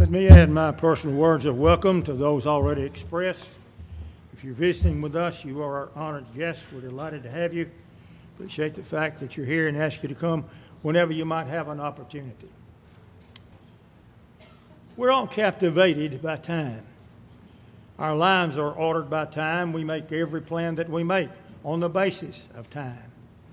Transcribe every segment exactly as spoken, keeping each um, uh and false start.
Let me add my personal words of welcome to those already expressed. If you're visiting with us, you are our honored guests. We're delighted to have you. Appreciate the fact that you're here and ask you to come whenever you might have an opportunity. We're all captivated by time. Our lives are ordered by time. We make every plan that we make on the basis of time.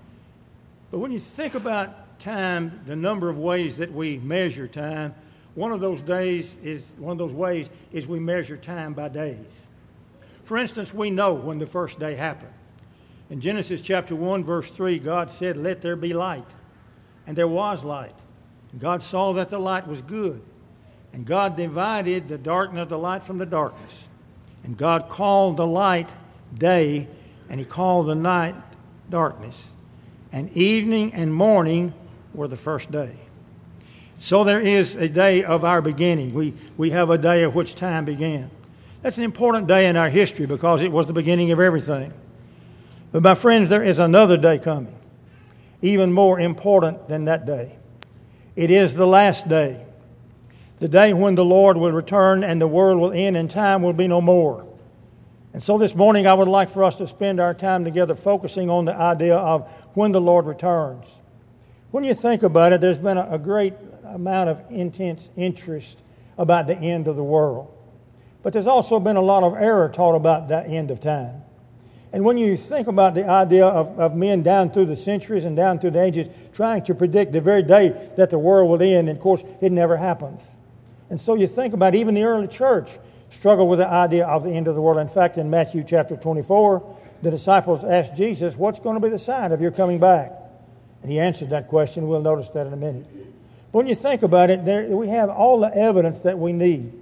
But when you think about time, the number of ways that we measure time, one of those days is one of those ways is we measure time by days. For instance, we know when the first day happened. In Genesis chapter one, verse three, God said, "Let there be light." And there was light. And God saw that the light was good. And God divided the darkness of the light from the darkness. And God called the light day, and He called the night darkness. And evening and morning were the first day. So there is a day of our beginning. We, we have a day of which time began. That's an important day in our history because it was the beginning of everything. But my friends, there is another day coming, even more important than that day. It is the last day, the day when the Lord will return and the world will end and time will be no more. And so this morning I would like for us to spend our time together focusing on the idea of when the Lord returns. When you think about it, there's been a, a great amount of intense interest about the end of the world. But there's also been a lot of error taught about that end of time. And when you think about the idea of, of men down through the centuries and down through the ages trying to predict the very day that the world will end, and of course it never happens. And so you think about even the early church struggled with the idea of the end of the world. In fact, in Matthew chapter twenty-four, the disciples asked Jesus, "What's going to be the sign of your coming back?" And He answered that question. We'll notice that in a minute. But when you think about it, there, we have all the evidence that we need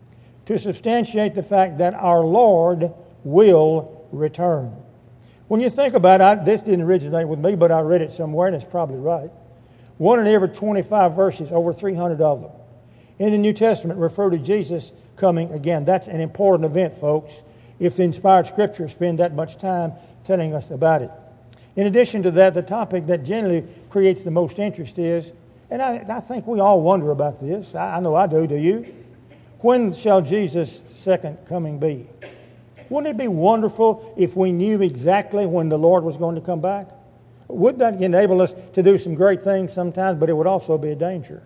to substantiate the fact that our Lord will return. When you think about it, I, this didn't originate with me, but I read it somewhere, and it's probably right. One in every twenty-five verses, over three hundred of them, in the New Testament refer to Jesus coming again. That's an important event, folks, if the inspired Scriptures spend that much time telling us about it. In addition to that, the topic that generally creates the most interest is, and I, I think we all wonder about this, I, I know I do, do you? When shall Jesus' second coming be? Wouldn't it be wonderful if we knew exactly when the Lord was going to come back? Would that enable us to do some great things sometimes, but it would also be a danger.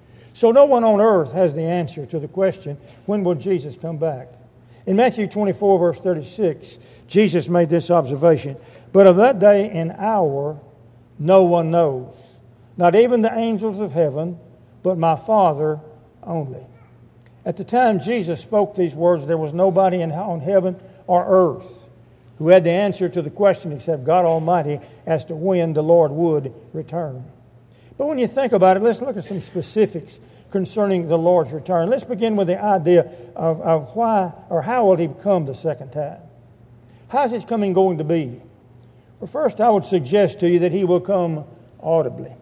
So no one on earth has the answer to the question, when will Jesus come back? In Matthew twenty-four, verse thirty-six, Jesus made this observation, "But of that day and hour no one knows, not even the angels of heaven, but my Father only." At the time Jesus spoke these words, there was nobody in on heaven or earth who had the answer to the question except God Almighty as to when the Lord would return. But when you think about it, let's look at some specifics concerning the Lord's return. Let's begin with the idea of, of why or how will He come the second time? How's His coming going to be? Well, first I would suggest to you that He will come audibly.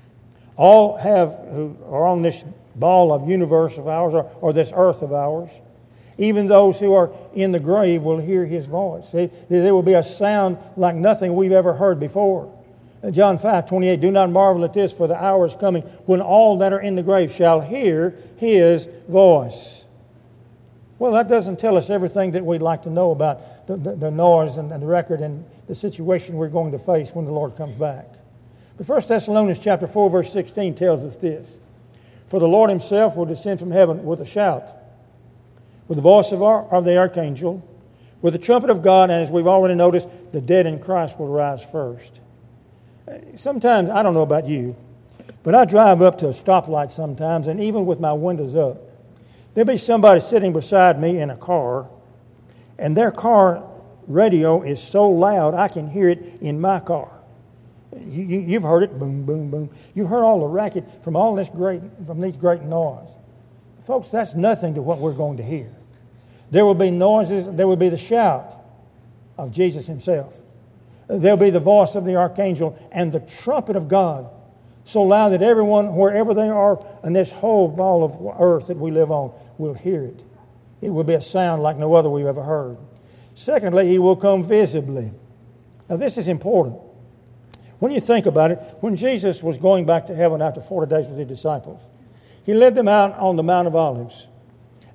All have who are on this ball of universe of ours or, or this earth of ours, even those who are in the grave will hear His voice. There will be a sound like nothing we've ever heard before. John five twenty-eight, "Do not marvel at this, for the hour is coming when all that are in the grave shall hear His voice." Well, that doesn't tell us everything that we'd like to know about the, the, the noise and the record and the situation we're going to face when the Lord comes back. But First Thessalonians chapter four, verse sixteen tells us this, "For the Lord Himself will descend from heaven with a shout, with the voice of, our, of the archangel, with the trumpet of God, and as we've already noticed, the dead in Christ will rise first." Sometimes, I don't know about you, but I drive up to a stoplight sometimes, and even with my windows up, there'll be somebody sitting beside me in a car, and their car radio is so loud I can hear it in my car. You, you, you've heard it, boom, boom, boom. You've heard all the racket from all this great, from these great noise. Folks, that's nothing to what we're going to hear. There will be noises, there will be the shout of Jesus Himself. There'll be the voice of the archangel and the trumpet of God so loud that everyone, wherever they are in this whole ball of earth that we live on, will hear it. It will be a sound like no other we've ever heard. Secondly, He will come visibly. Now this is important. When you think about it, when Jesus was going back to heaven after forty days with His disciples, He led them out on the Mount of Olives.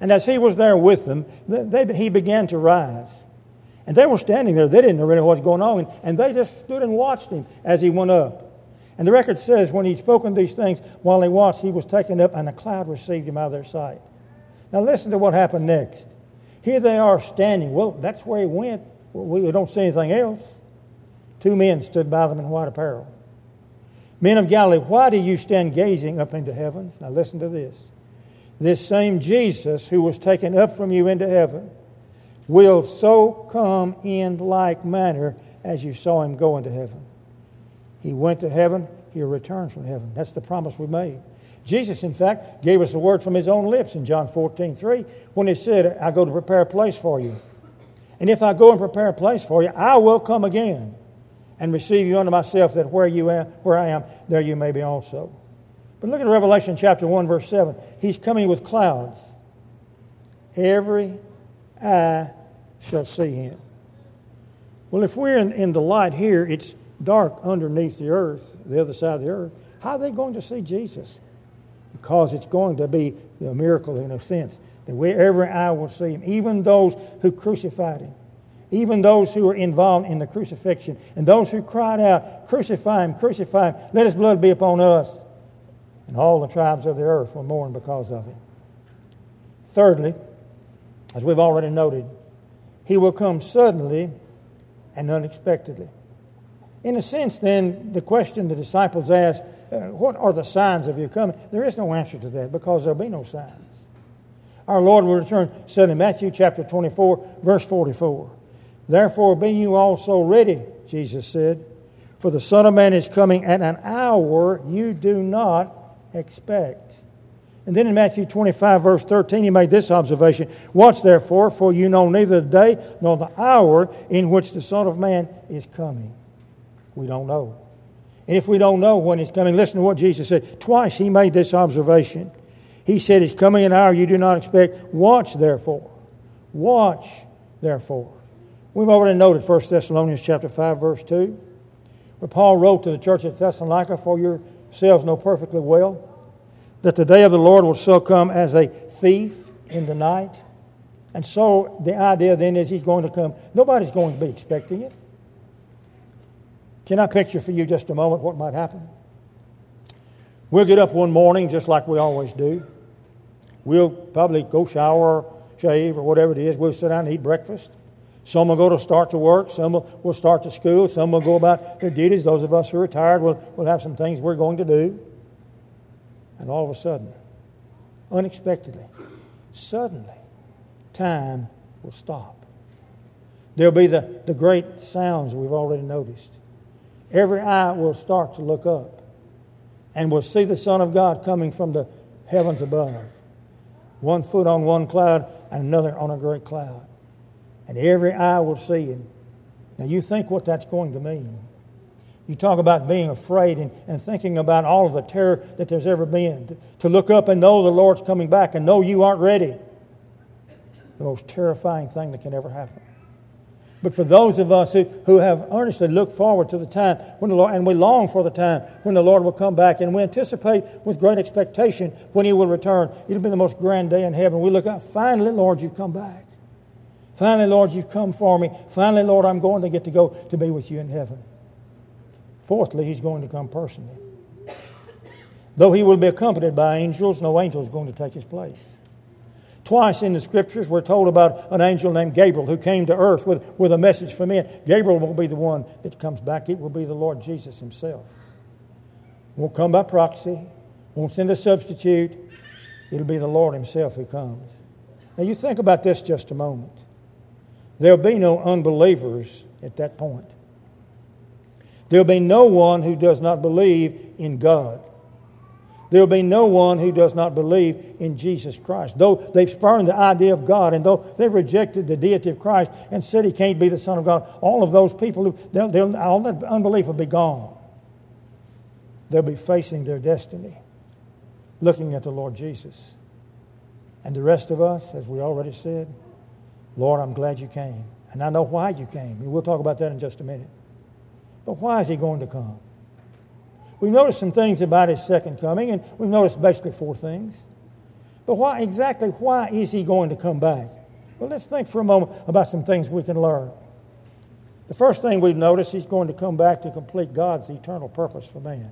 And as he was there with them, they, he began to rise. And they were standing there. They didn't know really what was going on. And, and they just stood and watched him as he went up. And the record says when he'd spoken these things, while he watched, he was taken up and a cloud received him out of their sight. Now listen to what happened next. Here they are standing. Well, that's where he went. We don't see anything else. Two men stood by them in white apparel. Men of Galilee, why do you stand gazing up into heavens? Now listen to this. This same Jesus who was taken up from you into heaven will so come in like manner as you saw him go into heaven. He went to heaven, he'll return from heaven. That's the promise we made. Jesus, in fact, gave us a word from his own lips in John fourteen three when he said, I go to prepare a place for you. And if I go and prepare a place for you, I will come again and receive you unto myself, that where you am, where I am, there you may be also. But look at Revelation chapter one, verse seven. He's coming with clouds. Every eye shall see him. Well, if we're in, in the light here, it's dark underneath the earth, the other side of the earth. How are they going to see Jesus? Because it's going to be a miracle in a sense, that we, every eye will see him, even those who crucified him, even those who were involved in the crucifixion, and those who cried out, crucify him, crucify him, let his blood be upon us. And all the tribes of the earth will mourn because of him. Thirdly, as we've already noted, he will come suddenly and unexpectedly. In a sense, then, the question the disciples asked, uh, what are the signs of your coming? There is no answer to that because there'll be no signs. Our Lord will return, said in Matthew chapter twenty-four, verse forty-four. Therefore be you also ready, Jesus said, for the Son of Man is coming at an hour you do not expect. And then in Matthew twenty-five, verse thirteen, he made this observation. Watch therefore, for you know neither the day nor the hour in which the Son of Man is coming. We don't know. And if we don't know when he's coming, listen to what Jesus said. Twice he made this observation. He said, he's coming an hour you do not expect. Watch therefore. Watch therefore. We've already noted First Thessalonians chapter five, verse two, where Paul wrote to the church at Thessalonica, for yourselves know perfectly well that the day of the Lord will so come as a thief in the night. And so the idea then is he's going to come. Nobody's going to be expecting it. Can I picture for you just a moment what might happen? We'll get up one morning just like we always do. We'll probably go shower, shave, or whatever it is. We'll sit down and eat breakfast. Some will go to start to work. Some will, will start to school. Some will go about their duties. Those of us who are retired will will have some things we're going to do. And all of a sudden, unexpectedly, suddenly, time will stop. There'll be the, the great sounds we've already noticed. Every eye will start to look up and will see the Son of God coming from the heavens above. One foot on one cloud and another on a great cloud. And every eye will see him. Now you think what that's going to mean. You talk about being afraid and, and thinking about all of the terror that there's ever been. To, to look up and know the Lord's coming back and know you aren't ready. The most terrifying thing that can ever happen. But for those of us who, who have earnestly looked forward to the time when the Lord, and we long for the time when the Lord will come back, and we anticipate with great expectation when he will return. It'll be the most grand day in heaven. We look out, finally, Lord, you've come back. Finally, Lord, you've come for me. Finally, Lord, I'm going to get to go to be with you in heaven. Fourthly, he's going to come personally. Though he will be accompanied by angels, no angel is going to take his place. Twice in the Scriptures we're told about an angel named Gabriel who came to earth with, with a message for men. Gabriel won't be the one that comes back. It will be the Lord Jesus himself. Won't come by proxy. Won't send a substitute. It'll be the Lord himself who comes. Now you think about this just a moment. There'll be no unbelievers at that point. There'll be no one who does not believe in God. There'll be no one who does not believe in Jesus Christ. Though they've spurned the idea of God, and though they've rejected the deity of Christ and said he can't be the Son of God, all of those people, who they'll, they'll, all that unbelief will be gone. They'll be facing their destiny, looking at the Lord Jesus. And the rest of us, as we already said, Lord, I'm glad you came. And I know why you came. We'll talk about that in just a minute. But why is he going to come? We've noticed some things about his second coming, and we've noticed basically four things. But why exactly, why is He going to come back? Well, let's think for a moment about some things we can learn. The first thing we've noticed, He's going to come back to complete God's eternal purpose for man.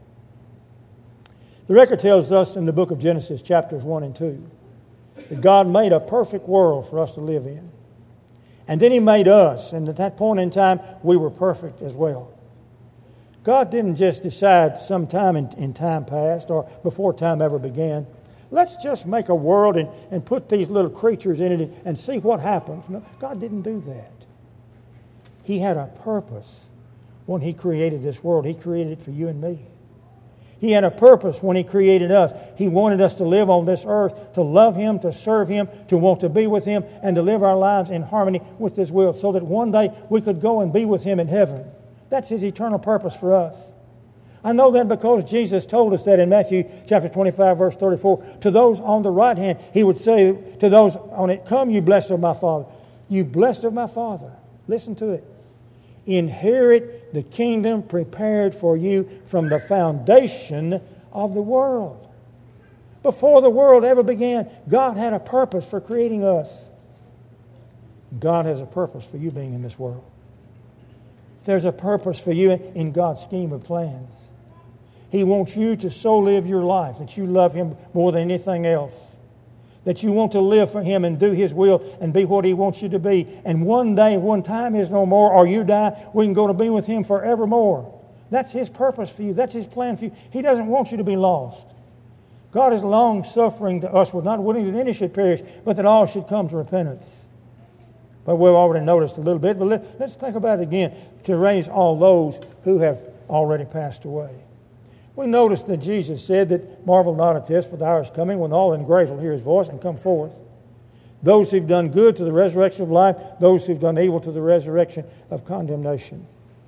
The record tells us in the book of Genesis, chapters one and two, that God made a perfect world for us to live in. And then He made us, and at that point in time, we were perfect as well. God didn't just decide sometime in, in time past or before time ever began, let's just make a world and, and put these little creatures in it and see what happens. No, God didn't do that. He had a purpose when He created this world. He created it for you and me. He had a purpose when He created us. He wanted us to live on this earth, to love Him, to serve Him, to want to be with Him, and to live our lives in harmony with His will so that one day we could go and be with Him in heaven. That's His eternal purpose for us. I know that because Jesus told us that in Matthew chapter twenty-five, verse thirty-four. To those on the right hand, He would say to those on it, come, you blessed of my Father. You blessed of my Father. Listen to it. Inherit the kingdom prepared for you from the foundation of the world. Before the world ever began, God had a purpose for creating us. God has a purpose for you being in this world. There's a purpose for you in God's scheme of plans. He wants you to so live your life that you love Him more than anything else. That you want to live for Him and do His will and be what He wants you to be. And one day, one time is no more, or you die, we can go to be with Him forevermore. That's His purpose for you. That's His plan for you. He doesn't want you to be lost. God is long-suffering to us. We're not willing that any should perish, but that all should come to repentance. But we've already noticed a little bit, but let, let's think about it again. To raise all those who have already passed away. We noticed that Jesus said that, marvel not at this, for the hour is coming when all in grave will hear His voice and come forth. Those who've done good to the resurrection of life, those who've done evil to the resurrection of condemnation.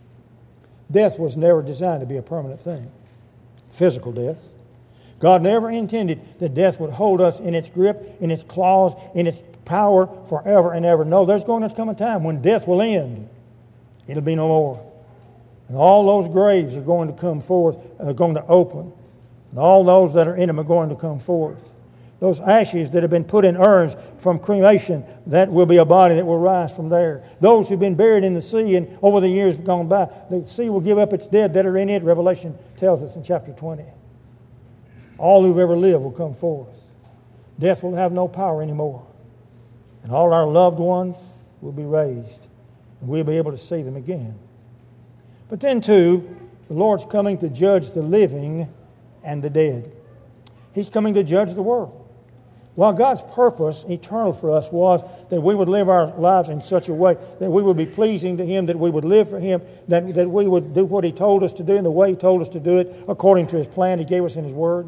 Death was never designed to be a permanent thing. Physical death. God never intended that death would hold us in its grip, in its claws, in its power forever and ever. No, there's going to come a time when death will end. It'll be no more. And all those graves are going to come forth, are going to open. And all those that are in them are going to come forth. Those ashes that have been put in urns from cremation, that will be a body that will rise from there. Those who've been buried in the sea and over the years gone by, the sea will give up its dead that are in it, Revelation tells us in chapter twenty. All who've ever lived will come forth. Death will have no power anymore. And all our loved ones will be raised. And we'll be able to see them again. But then, too, the Lord's coming to judge the living and the dead. He's coming to judge the world. While God's purpose, eternal for us, was that we would live our lives in such a way that we would be pleasing to Him, that we would live for Him, that, that we would do what He told us to do in the way He told us to do it, according to His plan He gave us in His Word,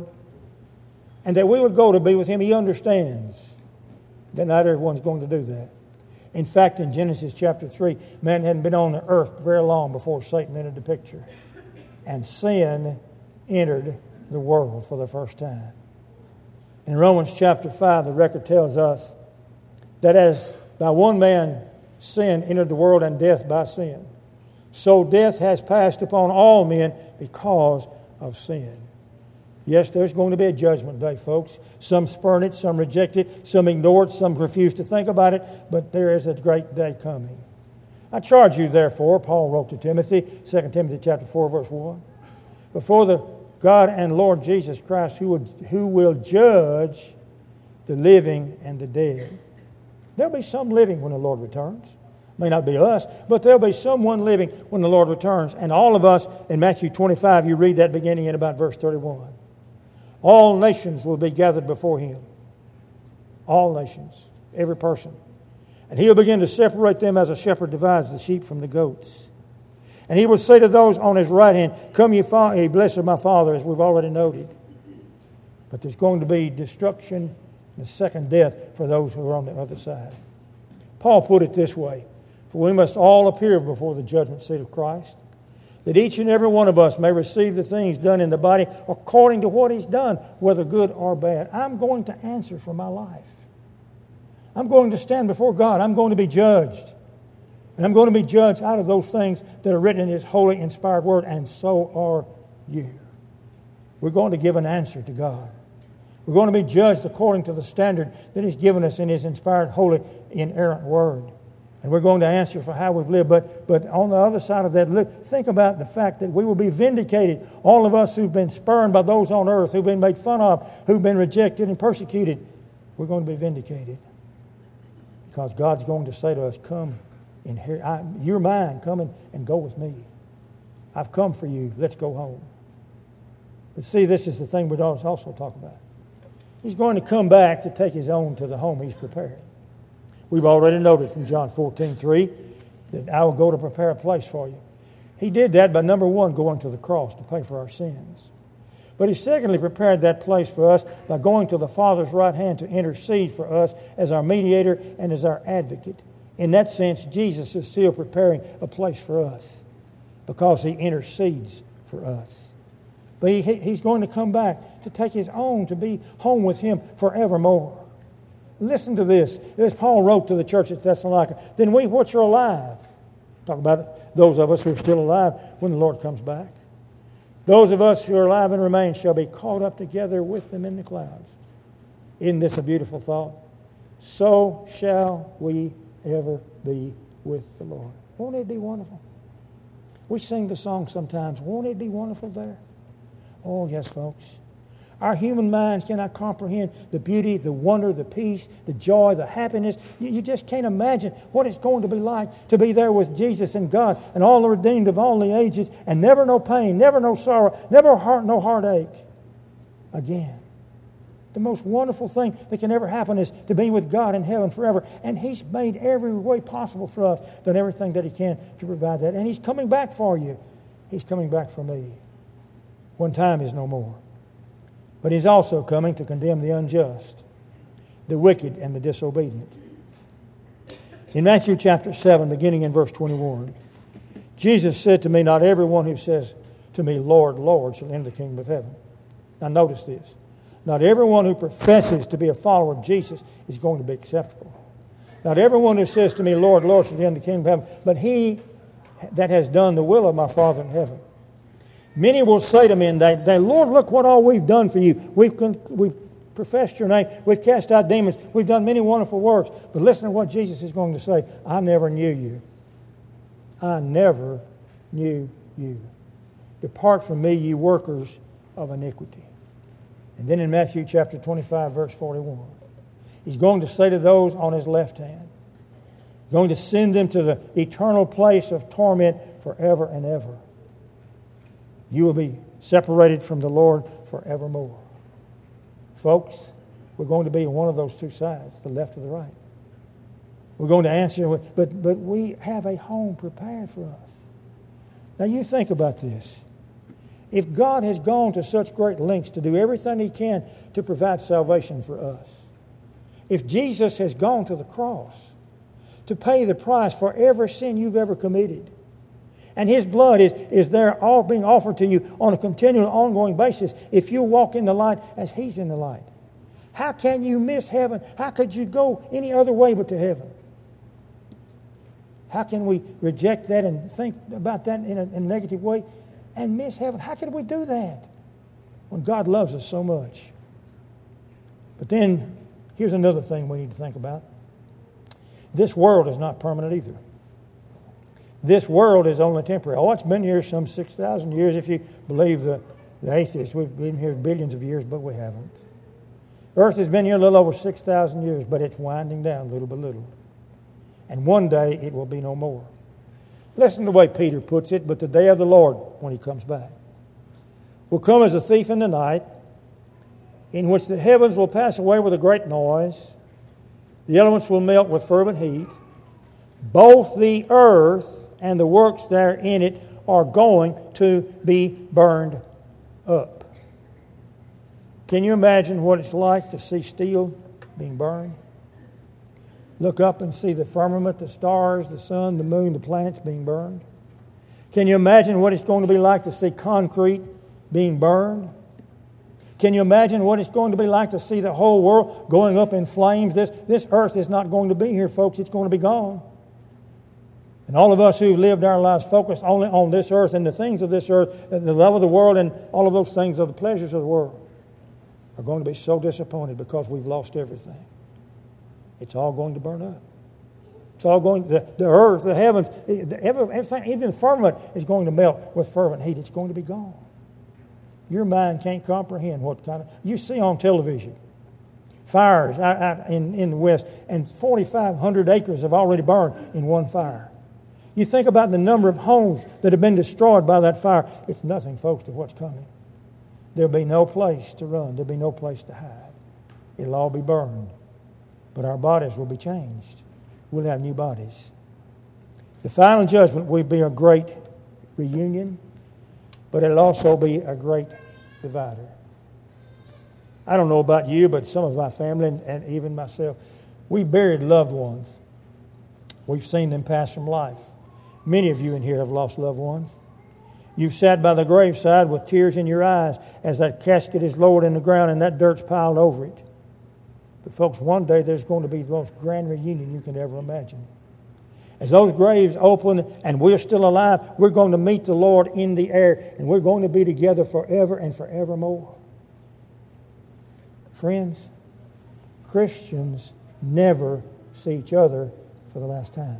and that we would go to be with Him, He understands that not everyone's going to do that. In fact, in Genesis chapter three, man hadn't been on the earth very long before Satan entered the picture. And sin entered the world for the first time. In Romans chapter five, the record tells us that as by one man sin entered the world and death by sin, so death has passed upon all men because of sin. Yes, there's going to be a judgment day, folks. Some spurn it, some reject it, some ignore it, some refuse to think about it, but there is a great day coming. I charge you, therefore, Paul wrote to Timothy, Second Timothy chapter four, verse one, before the God and Lord Jesus Christ, who will, who will judge the living and the dead. There'll be some living when the Lord returns. May not be us, but there'll be someone living when the Lord returns. And all of us, in Matthew twenty-five, you read that beginning in about verse thirty-one. All nations will be gathered before Him. All nations, every person. And He'll begin to separate them as a shepherd divides the sheep from the goats. And He will say to those on His right hand, come ye, fa- ye blessed of my Father, as we've already noted. But there's going to be destruction and the second death for those who are on the other side. Paul put it this way, for we must all appear before the judgment seat of Christ, that each and every one of us may receive the things done in the body according to what He's done, whether good or bad. I'm going to answer for my life. I'm going to stand before God. I'm going to be judged. And I'm going to be judged out of those things that are written in His holy, inspired Word, and so are you. We're going to give an answer to God. We're going to be judged according to the standard that He's given us in His inspired, holy, inerrant Word. And we're going to answer for how we've lived. But, but on the other side of that, look, think about the fact that we will be vindicated. All of us who've been spurned by those on earth, who've been made fun of, who've been rejected and persecuted, we're going to be vindicated. Because God's going to say to us, come in here. I, you're mine. Come in and go with me. I've come for you. Let's go home. But see, this is the thing we'd also talk about. He's going to come back to take His own to the home He's prepared. We've already noted from John fourteen three that I will go to prepare a place for you. He did that by, number one, going to the cross to pay for our sins. But He secondly prepared that place for us by going to the Father's right hand to intercede for us as our mediator and as our advocate. In that sense, Jesus is still preparing a place for us because He intercedes for us. But he, He's going to come back to take His own to be home with Him forevermore. Listen to this. As Paul wrote to the church at Thessalonica, then we which are alive, talk about those of us who are still alive when the Lord comes back. Those of us who are alive and remain shall be caught up together with them in the clouds. Isn't this a beautiful thought? So shall we ever be with the Lord. Won't it be wonderful? We sing the song sometimes, won't it be wonderful there? Oh, yes, folks. Our human minds cannot comprehend the beauty, the wonder, the peace, the joy, the happiness. You, you just can't imagine what it's going to be like to be there with Jesus and God and all the redeemed of all the ages and never no pain, never no sorrow, never heart, no heartache again. The most wonderful thing that can ever happen is to be with God in heaven forever. And He's made every way possible for us, done everything that He can to provide that. And He's coming back for you. He's coming back for me. When time is no more. But He's also coming to condemn the unjust, the wicked, and the disobedient. In Matthew chapter seven, beginning in verse twenty-one, Jesus said to me, not everyone who says to me, Lord, Lord, shall enter the kingdom of heaven. Now notice this. Not everyone who professes to be a follower of Jesus is going to be acceptable. Not everyone who says to me, Lord, Lord, shall enter the kingdom of heaven, but he that has done the will of my Father in heaven. Many will say to me in that day, Lord, look what all we've done for you. We've, we've professed your name. We've cast out demons. We've done many wonderful works. But listen to what Jesus is going to say. I never knew you. I never knew you. Depart from me, ye workers of iniquity. And then in Matthew chapter twenty-five, verse forty-one, He's going to say to those on His left hand, going to send them to the eternal place of torment forever and ever. You will be separated from the Lord forevermore. Folks, we're going to be on one of those two sides, the left or the right. We're going to answer, but, but we have a home prepared for us. Now you think about this. If God has gone to such great lengths to do everything He can to provide salvation for us, if Jesus has gone to the cross to pay the price for every sin you've ever committed, and His blood is, is there all being offered to you on a continual, ongoing basis if you walk in the light as He's in the light. How can you miss heaven? How could you go any other way but to heaven? How can we reject that and think about that in a, in a negative way and miss heaven? How can we do that when God loves us so much? But then, here's another thing we need to think about. This world is not permanent either. This world is only temporary. Oh, it's been here some six thousand years if you believe the, the atheists. We've been here billions of years, but we haven't. Earth has been here a little over six thousand years, but it's winding down little by little. And one day it will be no more. Listen to the way Peter puts it, but the day of the Lord, when He comes back, will come as a thief in the night, in which the heavens will pass away with a great noise, the elements will melt with fervent heat, both the earth and the works that are in it are going to be burned up. Can you imagine what it's like to see steel being burned? Look up and see the firmament, the stars, the sun, the moon, the planets being burned. Can you imagine what it's going to be like to see concrete being burned? Can you imagine what it's going to be like to see the whole world going up in flames? This, this earth is not going to be here, folks. It's going to be gone. And all of us who've lived our lives focused only on this earth and the things of this earth, the love of the world and all of those things are the pleasures of the world. are going to be so disappointed because we've lost everything. It's all going to burn up. It's all going, the, the earth, the heavens, the, everything, even the firmament is going to melt with fervent heat. It's going to be gone. Your mind can't comprehend what kind of, you see on television, fires out, out in, in the West, and forty-five hundred acres have already burned in one fire. You think about the number of homes that have been destroyed by that fire. It's nothing, folks, to what's coming. There'll be no place to run. There'll be no place to hide. It'll all be burned. But our bodies will be changed. We'll have new bodies. The final judgment will be a great reunion, but it'll also be a great divider. I don't know about you, but some of my family and, and even myself, we buried loved ones. We've seen them pass from life. Many of you in here have lost loved ones. You've sat by the graveside with tears in your eyes as that casket is lowered in the ground and that dirt's piled over it. But folks, one day there's going to be the most grand reunion you can ever imagine. As those graves open and we're still alive, we're going to meet the Lord in the air, and we're going to be together forever and forevermore. Friends, Christians never see each other for the last time.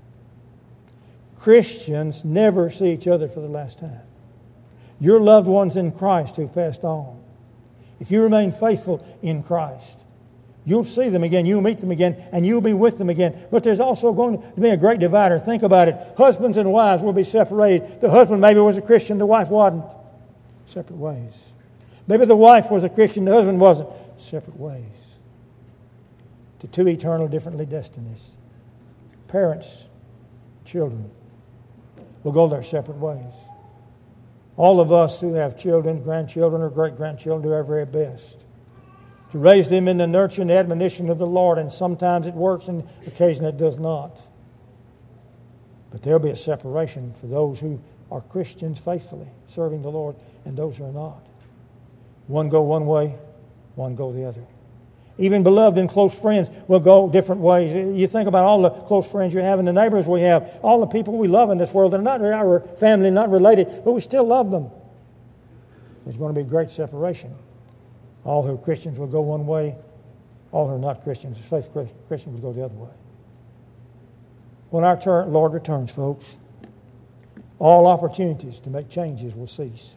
Christians never see each other for the last time. Your loved ones in Christ who've passed on, if you remain faithful in Christ, you'll see them again, you'll meet them again, and you'll be with them again. But there's also going to be a great divider. Think about it. Husbands and wives will be separated. The husband maybe was a Christian, the wife wasn't. Separate ways. Maybe the wife was a Christian, the husband wasn't. Separate ways. To two eternal differently destinies. Parents, children will go their separate ways. All of us who have children, grandchildren, or great-grandchildren do our very best to raise them in the nurture and admonition of the Lord, and sometimes it works and occasionally it does not. But there'll be a separation for those who are Christians faithfully, serving the Lord, and those who are not. One go one way, one go the other. Even beloved and close friends will go different ways. You think about all the close friends you have and the neighbors we have, all the people we love in this world. They're not our family, not related, but we still love them. There's going to be a great separation. All who are Christians will go one way. All who are not Christians, faith Christians, will go the other way. When our turn, Lord returns, folks, all opportunities to make changes will cease.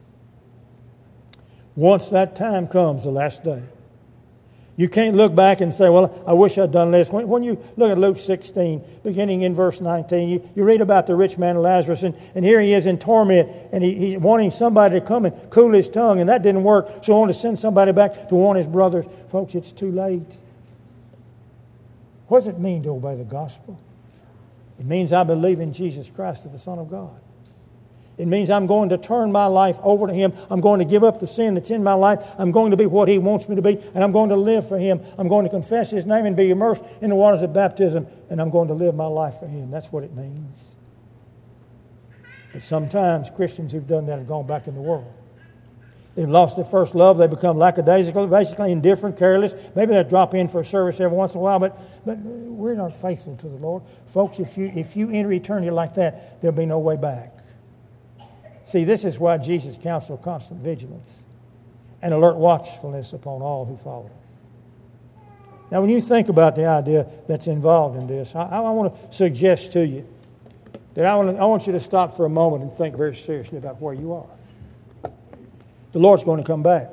Once that time comes, the last day, you can't look back and say, well, I wish I'd done this. When, when you look at Luke sixteen, beginning in verse nineteen, you, you read about the rich man Lazarus, and, and here he is in torment, and he, he's wanting somebody to come and cool his tongue, and that didn't work, so he wanted to send somebody back to warn his brothers. Folks, it's too late. What does it mean to obey the gospel? It means I believe in Jesus Christ as the Son of God. It means I'm going to turn my life over to Him. I'm going to give up the sin that's in my life. I'm going to be what He wants me to be, and I'm going to live for Him. I'm going to confess His name and be immersed in the waters of baptism, and I'm going to live my life for Him. That's what it means. But sometimes Christians who've done that have gone back in the world. They've lost their first love. They become lackadaisical, basically indifferent, careless. Maybe they drop in for a service every once in a while, but, but we're not faithful to the Lord. Folks, if you, if you enter eternity like that, there'll be no way back. See, this is why Jesus counseled constant vigilance and alert watchfulness upon all who follow Him. Now, when you think about the idea that's involved in this, I, I want to suggest to you that I want, to, I want you to stop for a moment and think very seriously about where you are. The Lord's going to come back.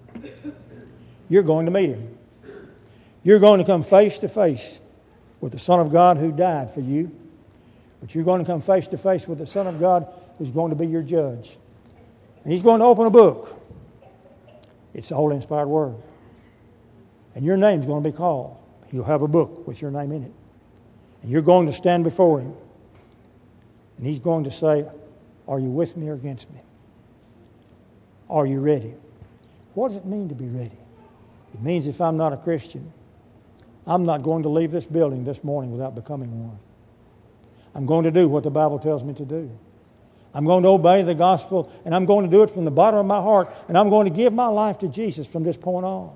You're going to meet Him. You're going to come face to face with the Son of God who died for you, but you're going to come face to face with the Son of God who's going to be your judge. And He's going to open a book. It's the Holy Inspired Word. And your name's going to be called. He'll have a book with your name in it. And you're going to stand before Him. And He's going to say, are you with me or against me? Are you ready? What does it mean to be ready? It means if I'm not a Christian, I'm not going to leave this building this morning without becoming one. I'm going to do what the Bible tells me to do. I'm going to obey the gospel, and I'm going to do it from the bottom of my heart, and I'm going to give my life to Jesus from this point on.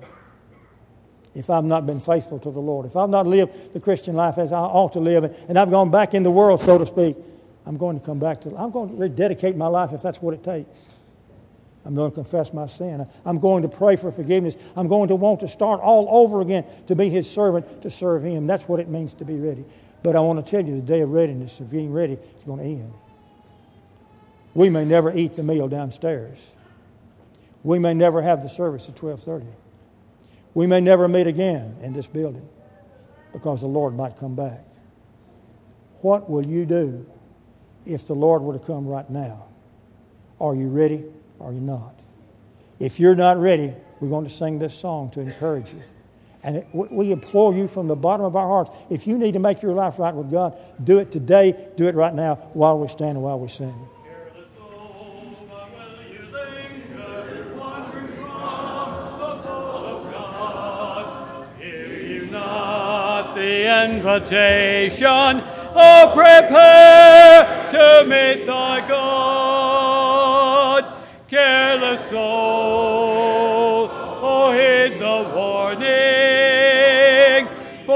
If I've not been faithful to the Lord, if I've not lived the Christian life as I ought to live, and I've gone back in the world, so to speak, I'm going to come back to, I'm going to rededicate my life if that's what it takes. I'm going to confess my sin. I'm going to pray for forgiveness. I'm going to want to start all over again to be His servant, to serve Him. That's what it means to be ready. But I want to tell you, the day of readiness, of being ready, is going to end. We may never eat the meal downstairs. We may never have the service at twelve thirty. We may never meet again in this building because the Lord might come back. What will you do if the Lord were to come right now? Are you ready or are you not? If you're not ready, we're going to sing this song to encourage you. And it, we implore you from the bottom of our hearts, if you need to make your life right with God, do it today, do it right now while we stand and while we sing. The invitation, oh, prepare to meet thy God. Careless soul, oh, heed the warning.